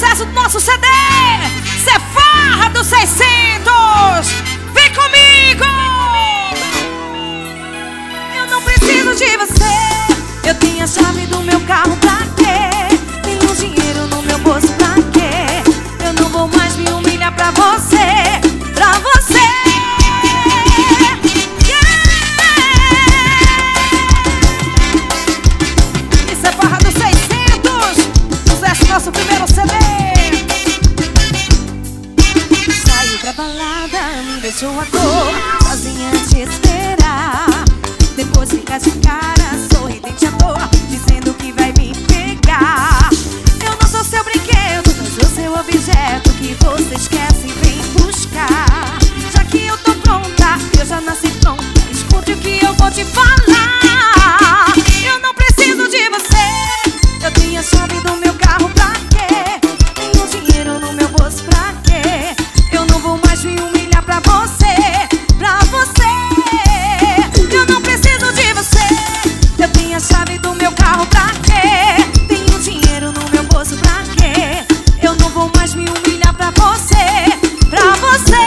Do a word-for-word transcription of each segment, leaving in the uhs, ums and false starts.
sucesso do nosso C D. Cê farra do seiscentos. Vem comigo. Eu não preciso de você. Eu tenho a chave do meu carro pra quê? Tenho dinheiro no meu bolso pra quê? Eu não vou mais me humilhar pra você. Pra você. Nosso primeiro C D. Saiu pra balada, me deixou à toa, sozinha te esperar. Depois fica de cara, sorridente à toa, dizendo que vai me pegar. Eu não sou seu brinquedo, mas sou seu objeto que você esquece e vem buscar. Já que eu tô pronta, eu já nasci pronta, escute o que eu vou te falar. Eu não preciso de você. Eu tenho a chave do meu carro pra quê? Tenho dinheiro no meu bolso pra quê? Eu não vou mais me humilhar pra você. Pra você. Eu não preciso de você. Eu tenho a chave do meu carro pra quê? Tenho dinheiro no meu bolso pra quê? Eu não vou mais me humilhar pra você. Pra você.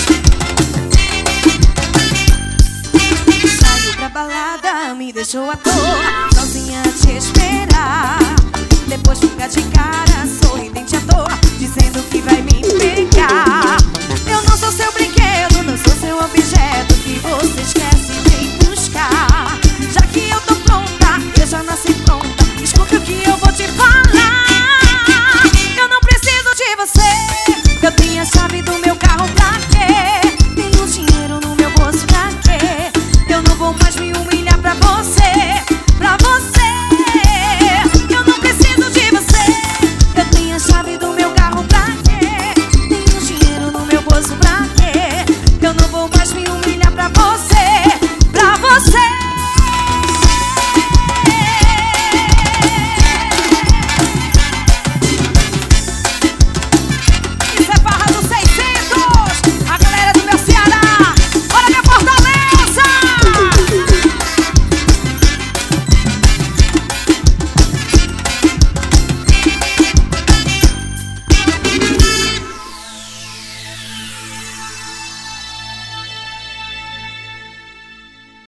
Me deixou à toa,